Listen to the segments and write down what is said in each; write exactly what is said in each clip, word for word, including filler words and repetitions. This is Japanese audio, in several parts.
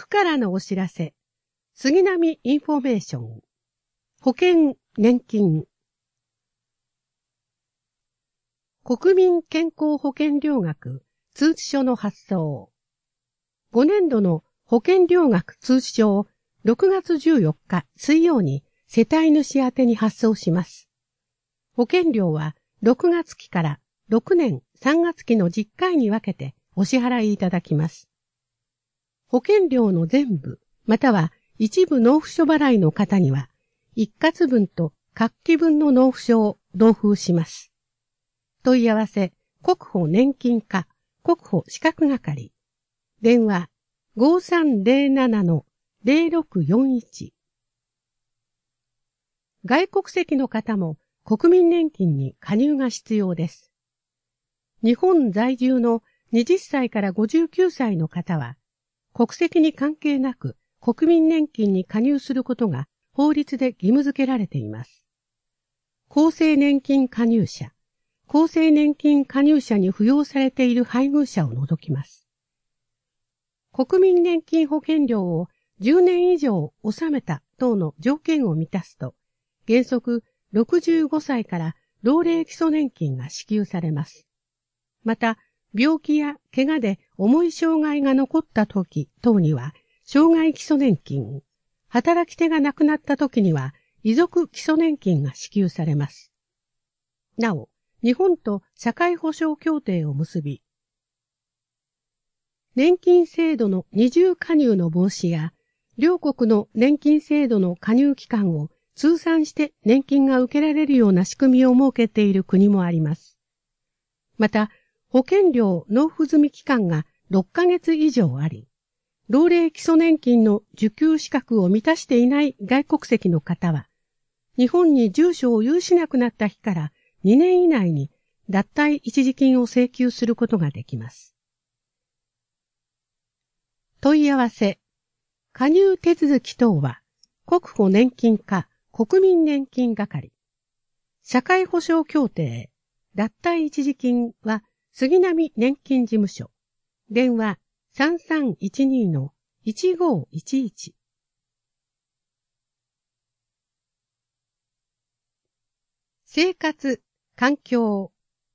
府からのお知らせ。杉並インフォメーション。保険、年金。国民健康保険料額通知書の発送。ごねんどの保険料額通知書をろくがつじゅうよっか水曜に世帯主宛てに発送します。保険料はろくがつ期からろくねんさんがつ期のじゅっかいに分けてお支払いいただきます。保険料の全部、または一部納付書払いの方には、一括分と各期分の納付書を同封します。問い合わせ、国保年金課、国保資格係。電話、ごさんぜろななのぜろろくよんいち。外国籍の方も国民年金に加入が必要です。日本在住のはたちからごじゅうきゅうさいの方は、国籍に関係なく国民年金に加入することが法律で義務付けられています。厚生年金加入者、厚生年金加入者に扶養されている配偶者を除きます。国民年金保険料をじゅうねん以上納めた等の条件を満たすと、原則ろくじゅうごさいから老齢基礎年金が支給されます。また、病気や怪我で重い障害が残った時等には、障害基礎年金、働き手が亡くなった時には、遺族基礎年金が支給されます。なお、日本と社会保障協定を結び、年金制度の二重加入の防止や、両国の年金制度の加入期間を通算して年金が受けられるような仕組みを設けている国もあります。また、保険料納付済み期間がろっかげつ以上あり、老齢基礎年金の受給資格を満たしていない外国籍の方は、日本に住所を有しなくなった日からにねん以内に脱退一時金を請求することができます。問い合わせ、加入手続き等は、国保年金課国民年金係、社会保障協定、脱退一時金は、杉並年金事務所。電話 さんさんいちにのいちごいちいち。生活、環境。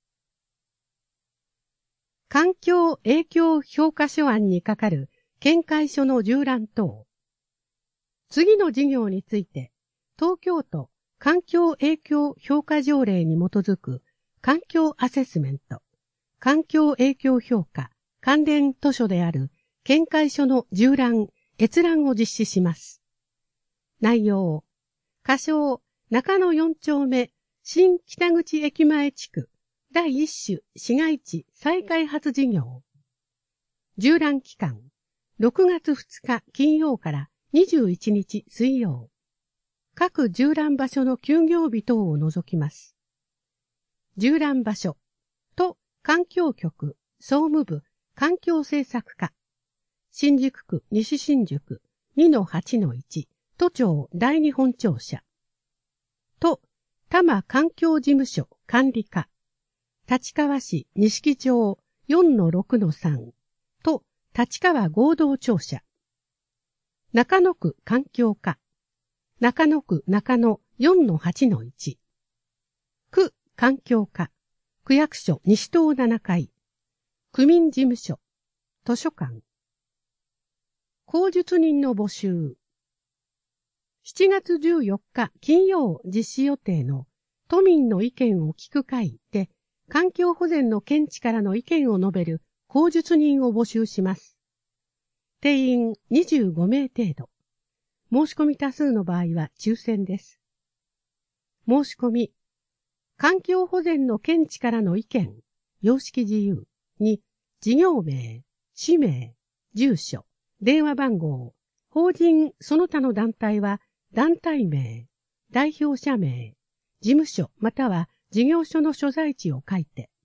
環境影響評価書案にかかる見解書の従覧等。次の事業について、東京都環境影響評価条例に基づく環境アセスメント。環境影響評価関連図書である見解書の従覧、閲覧を実施します。内容、仮称中野よん丁目新北口駅前地区第一種市街地再開発事業。従覧期間、ろくがつふつか金曜からにじゅういちにち水曜。各従覧場所の休業日等を除きます。従覧場所、都環境局、総務部、環境政策課、新宿区西新宿 にのはちのいち、都庁第二本庁舎、都多摩環境事務所管理課、立川市錦町 よんのろくのさん、都立川合同庁舎、中野区環境課、中野区中野 よんのはちのいち、区環境課、区役所西棟ななかい、区民事務所、図書館。口述人の募集。しちがつじゅうよっか金曜実施予定の都民の意見を聞く会で、環境保全の見地からの意見を述べる口述人を募集します。定員にじゅうごめい程度。申し込み多数の場合は抽選です。申し込み。環境保全の見地からの意見、様式自由に、事業名、氏名、住所、電話番号、法人その他の団体は団体名、代表者名、事務所または事業所の所在地を書いて、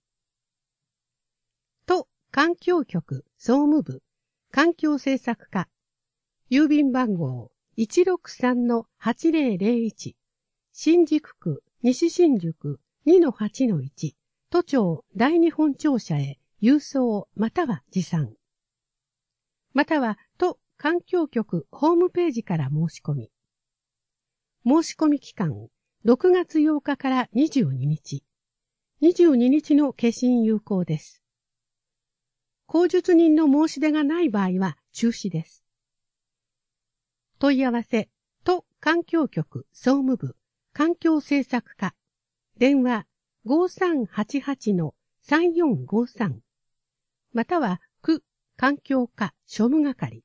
都環境局総務部環境政策課、郵便番号 いちろくさんのはちぜろぜろいち、新宿区西新宿 にのはちのいち、都庁第二本庁舎へ郵送または持参。または都環境局ホームページから申し込み。申し込み期間、ろくがつようかからにじゅうににち。にじゅうににちの消印有効です。口述人の申し出がない場合は中止です。問い合わせ、都環境局総務部環境政策課、電話 ごさんはちはちのさんよんごさん、または区環境課庶務係。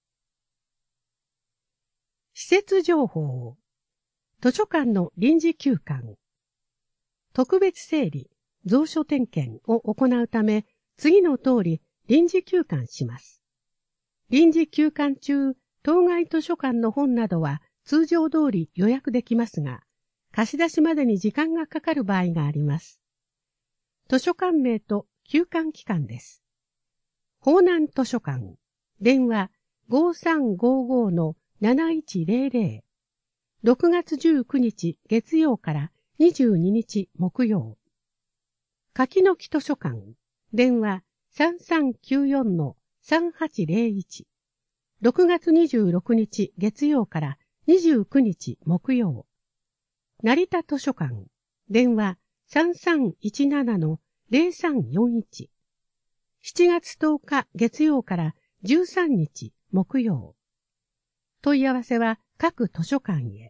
施設情報、図書館の臨時休館、特別整理、蔵書点検を行うため、次の通り臨時休館します。臨時休館中、当該図書館の本などは通常通り予約できますが、貸し出しまでに時間がかかる場合があります。図書館名と休館期間です。方南図書館、電話 ごさんごごのなないちぜろぜろ、ろくがつじゅうくにち月曜からにじゅうににち木曜。柿の木図書館、電話 さんさんきゅうよんのさんはちぜろいち、ろくがつにじゅうろくにち月曜からにじゅうくにち木曜。成田図書館、電話 さんさんいちななのぜろさんよんいち、しちがつとおか月曜からじゅうさんにち木曜。問い合わせは各図書館へ。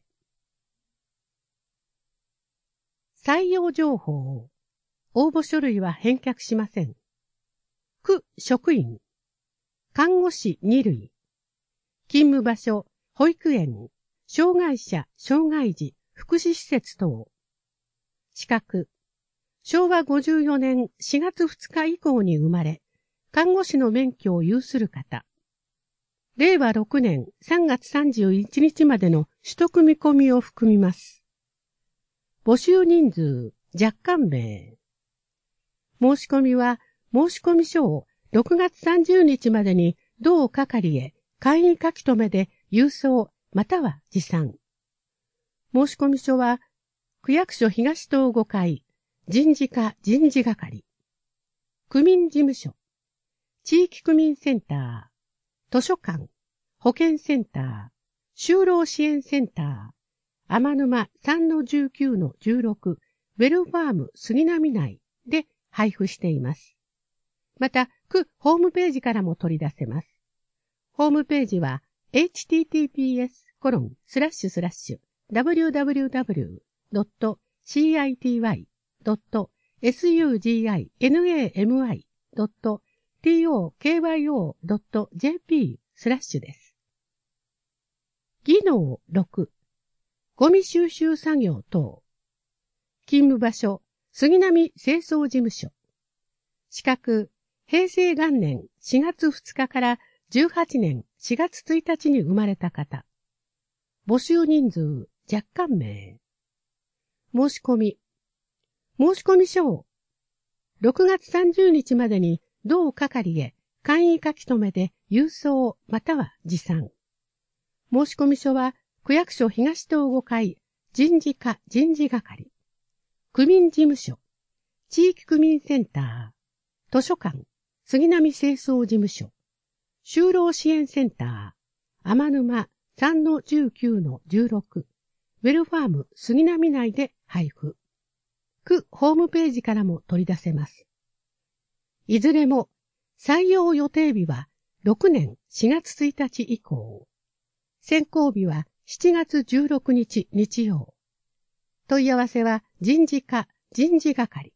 採用情報、応募書類は返却しません。区職員、看護師にるい、勤務場所、保育園、障害者、障害児、福祉施設等。資格、しょうわごじゅうよねんしがつふつか以降に生まれ、看護師の免許を有する方。れいわろくねんさんがつさんじゅういちにちまでの取得見込みを含みます。募集人数、若干名。申し込みは、申込書をろくがつさんじゅうにちまでに同係へ簡易書き留めで郵送または持参。申込書は、区役所東棟ごかい、人事課人事係、区民事務所、地域区民センター、図書館、保健センター、就労支援センター、天沼 さんのじゅうきゅうのじゅうろく、ウェルファーム杉並内で配布しています。また、区ホームページからも取り出せます。ホームページは、エイチティーティーピーエスコロンスラッシュスラッシュダブリューダブリューダブリュードットシーアイティーワイドットエスユージーアイエヌエーエムアイドットティーオーケーワイオードットジェーピースラッシュです。技能ろく、ゴミ収集作業等。勤務場所、杉並清掃事務所。資格、平成元年しがつふつかからじゅうはちねんしがつついたちに生まれた方。募集人数、若干名。申し込み。申込書をろくがつさんじゅうにちまでに同係へ簡易書き留めで郵送または持参。申込書は区役所東棟ごかい人事課人事係、区民事務所、地域区民センター、図書館、杉並清掃事務所、就労支援センター、天沼 さんのじゅうきゅうのじゅうろく、ウェルファーム杉並内で配布。区ホームページからも取り出せます。いずれも採用予定日はろくねんしがつついたち以降。選考日はしちがつじゅうろくにち日曜。問い合わせは人事課人事係。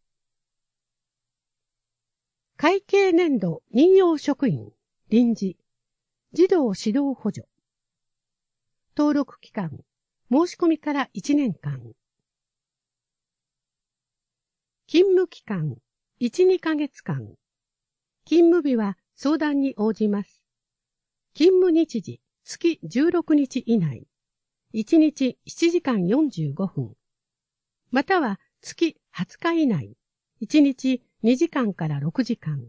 会計年度任用職員臨時児童指導補助。登録期間申し込みからいちねんかん。勤務期間いち、にかげつかん。勤務日は相談に応じます。勤務日時月じゅうろくにち以内。いちにちしちじかんよんじゅうごふん。または月はつか以内。いちにちにじかんからろくじかん。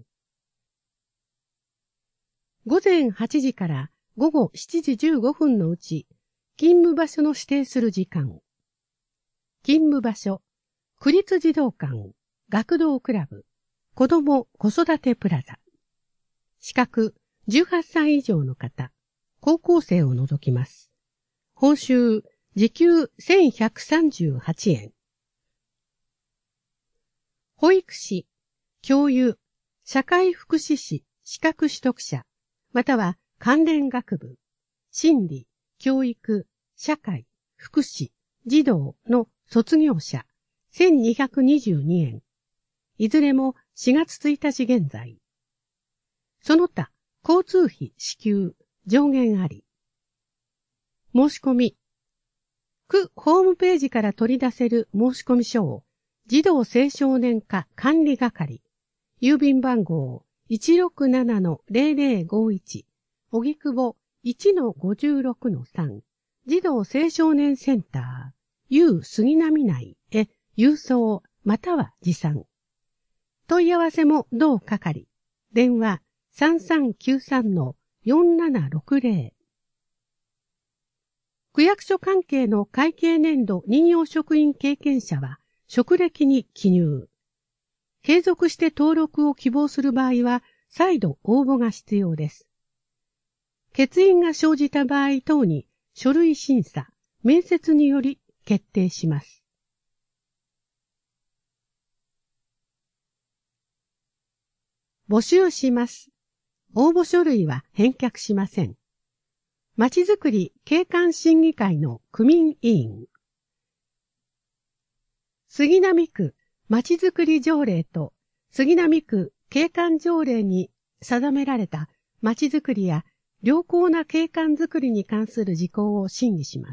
ごぜんはちじからごごしちじじゅうごふんのうち、勤務場所の指定する時間。勤務場所、区立児童館、学童クラブ、子ども子育てプラザ。資格、じゅうはっさい以上の方、 高校生を除きます。報酬、時給せんひゃくさんじゅうはちえん。保育士、教諭、社会福祉士、資格取得者、または関連学部、心理、教育、社会、福祉、児童の卒業者、せんにひゃくにじゅうにえん。いずれもしがつついたち現在。その他、交通費支給、上限あり。申し込み。区ホームページから取り出せる申込書を、児童青少年課管理係、郵便番号 いちろくななのぜろぜろごいち、荻窪 いちのごじゅうろくのさん、児童青少年センター、U 杉並内へ郵送または持参。問い合わせも同係。電話 さんさんきゅうさんのよんななろくぜろ。区役所関係の会計年度任用職員経験者は職歴に記入。継続して登録を希望する場合は再度応募が必要です。欠員が生じた場合等に書類審査、面接により決定します。募集します。応募書類は返却しません。まちづくり景観審議会の区民委員。杉並区まちづくり条例と杉並区景観条例に定められたまちづくりや良好な景観づくりに関する事項を審議します。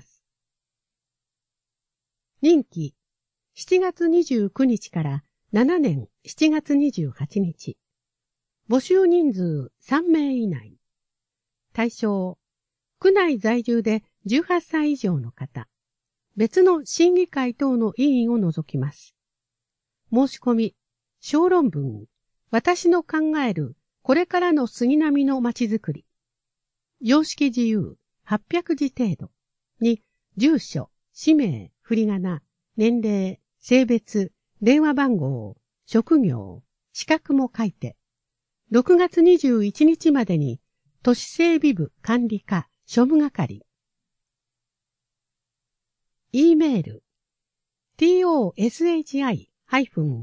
任期しちがつにじゅうくにちからしちねんしちがつにじゅうはちにち。募集人数さんめい以内。対象、区内在住でじゅうはっさい以上の方。別の審議会等の委員を除きます。申し込み、小論文、私の考えるこれからの杉並のまちづくり。様式自由はっぴゃくじ程度に、住所、氏名、振り仮名、年齢、性別、電話番号、職業、資格も書いて、ろくがつにじゅういちにちまでに、都市整備部管理課、庶務係。E メール、toshi-kanri ア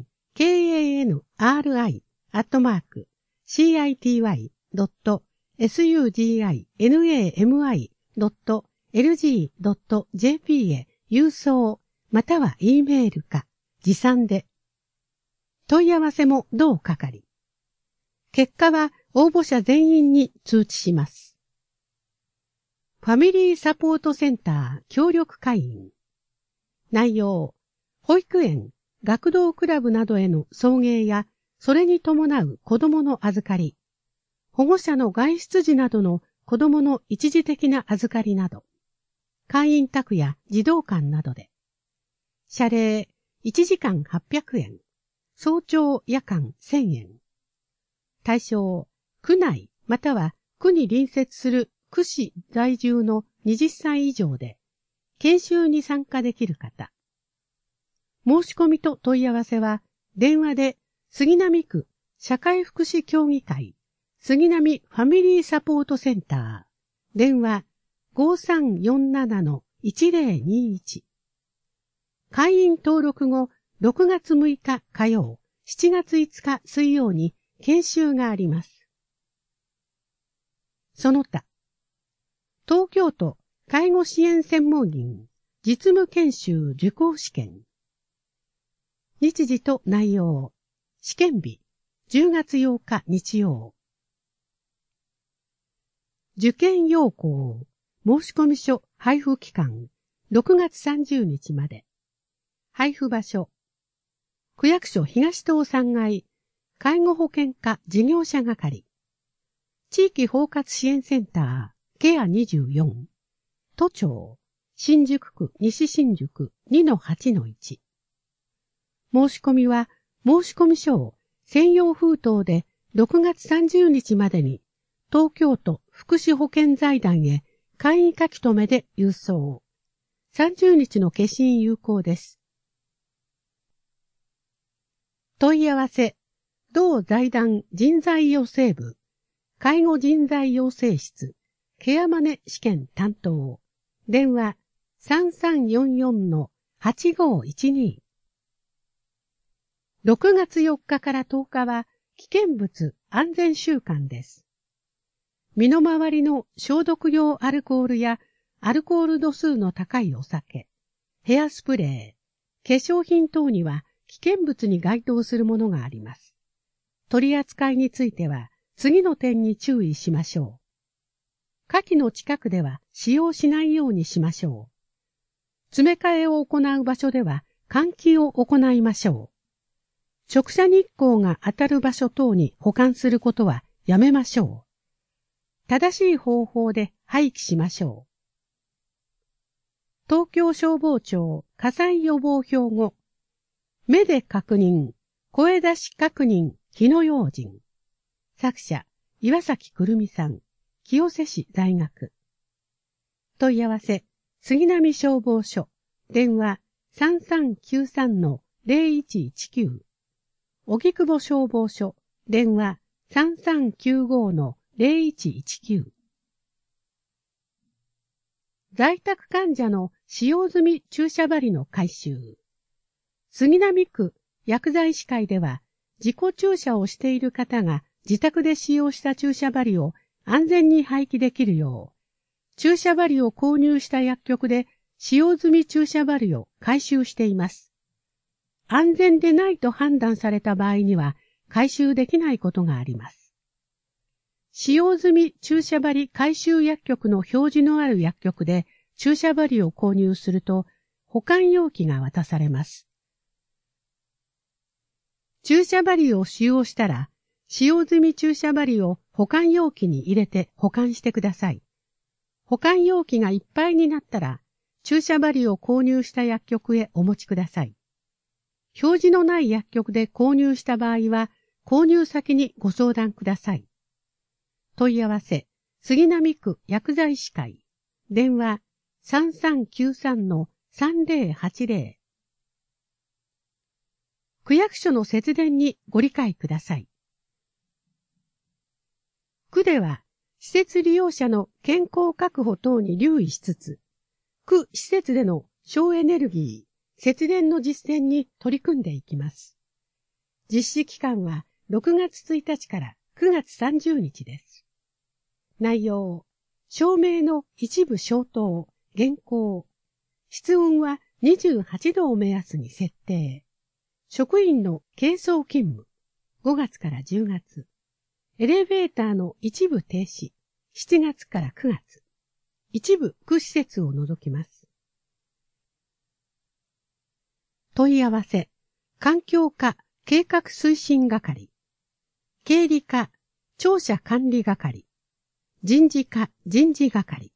ットマーク シーアイティーワイドットスユージーアイエヌエーエムアイドットエルジードットジェーピー へ郵送または E メールか持参で。問い合わせも同係。結果は応募者全員に通知します。ファミリーサポートセンター協力会員。内容、保育園、学童クラブなどへの送迎や、それに伴う子どもの預かり、保護者の外出時などの子どもの一時的な預かりなど、会員宅や児童館などで、謝礼いちじかんはっぴゃくえん、早朝夜間せんえん。対象、区内または区に隣接する区市在住のはたち以上で、研修に参加できる方。申し込みと問い合わせは、電話で杉並区社会福祉協議会、杉並ファミリーサポートセンター、電話 ごさんよんななのいちぜろにいち。会員登録後、ろくがつむいか火曜、しちがついつか水曜に研修があります。その他、東京都介護支援専門員実務研修受講試験。日時と内容。試験日じゅうがつようか日曜。受験要項申込書配布期間ろくがつさんじゅうにちまで。配布場所区役所東棟さんがい介護保険課事業者係地域包括支援センターケアにじゅうよん都庁新宿区西新宿 にのはちのいち。申し込みは申込書を専用封筒でろくがつさんじゅうにちまでに東京都福祉保険財団へ簡易書き留めで郵送。さんじゅうにちの消印有効です。問い合わせ、同財団人材養成部、介護人材養成室、 ケアマネ試験担当。電話 さんさんよんよんのはちごいちに。ろくがつよっかからとおかは危険物安全週間です。身の回りの消毒用アルコールやアルコール度数の高いお酒、ヘアスプレー、化粧品等には危険物に該当するものがあります。取り扱いについては次の点に注意しましょう。火器の近くでは使用しないようにしましょう。詰め替えを行う場所では換気を行いましょう。直射日光が当たる場所等に保管することはやめましょう。正しい方法で廃棄しましょう。東京消防庁火災予防標語。目で確認、声出し確認、火の用心。作者、岩崎くるみさん、清瀬市在学。問い合わせ、杉並消防署、電話 さんさんきゅうさんのゼロいちいちきゅう。荻窪消防署、電話 さんさんきゅうごのゼロいちいちきゅう。在宅患者の使用済み注射針の回収。杉並区薬剤師会では、自己注射をしている方が自宅で使用した注射針を安全に廃棄できるよう、注射針を購入した薬局で使用済み注射針を回収しています。安全でないと判断された場合には回収できないことがあります。使用済み注射針回収薬局の表示のある薬局で注射針を購入すると保管容器が渡されます。注射針を使用したら使用済み注射針を保管容器に入れて保管してください。保管容器がいっぱいになったら注射針を購入した薬局へお持ちください。表示のない薬局で購入した場合は購入先にご相談ください。問い合わせ、杉並区薬剤師会、電話 さんさんきゅうさんのさんゼロはちゼロ。区役所の節電にご理解ください。区では、施設利用者の健康確保等に留意しつつ、区施設での省エネルギー、節電の実践に取り組んでいきます。実施期間はろくがつついたちからくがつさんじゅうにちです。内容、照明の一部消灯、減光。室温はにじゅうはちどを目安に設定。職員の軽装勤務、ごがつからじゅうがつ。エレベーターの一部停止、しちがつからくがつ。一部区施設を除きます。問い合わせ、環境課計画推進係、経理課庁舎管理係、人事課人事係。